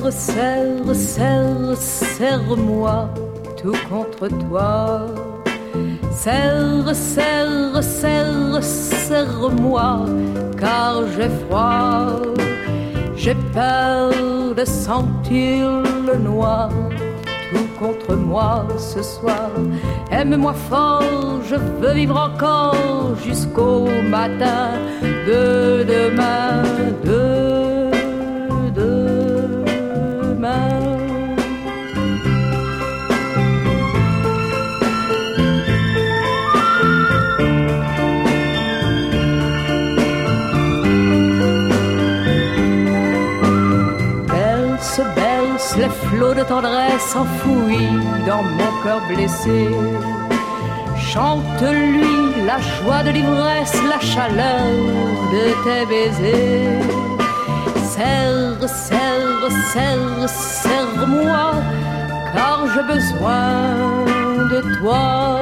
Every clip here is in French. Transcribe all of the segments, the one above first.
serre, serre, serre-moi tout contre toi. Serre, serre, serre, serre-moi, car j'ai froid. J'ai peur de sentir le noir tout contre moi ce soir. Aime-moi fort, je veux vivre encore jusqu'au matin de demain, de demain. Les flots de tendresse enfouis dans mon cœur blessé. Chante-lui la joie de l'ivresse, la chaleur de tes baisers. Serre, serre, serre, serre-moi, car j'ai besoin de toi.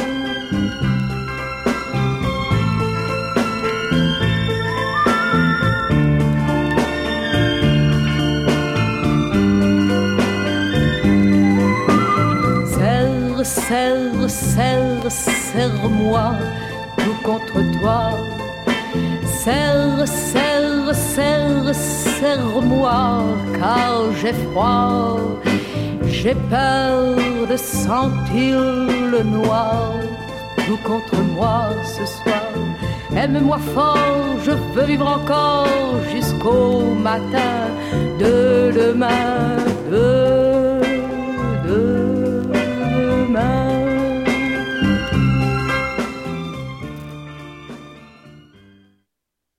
Serre, serre, serre-moi tout contre toi. Serre, serre, serre, serre-moi, car j'ai froid. J'ai peur de sentir le noir tout contre moi ce soir. Aime-moi fort, je veux vivre encore jusqu'au matin de demain.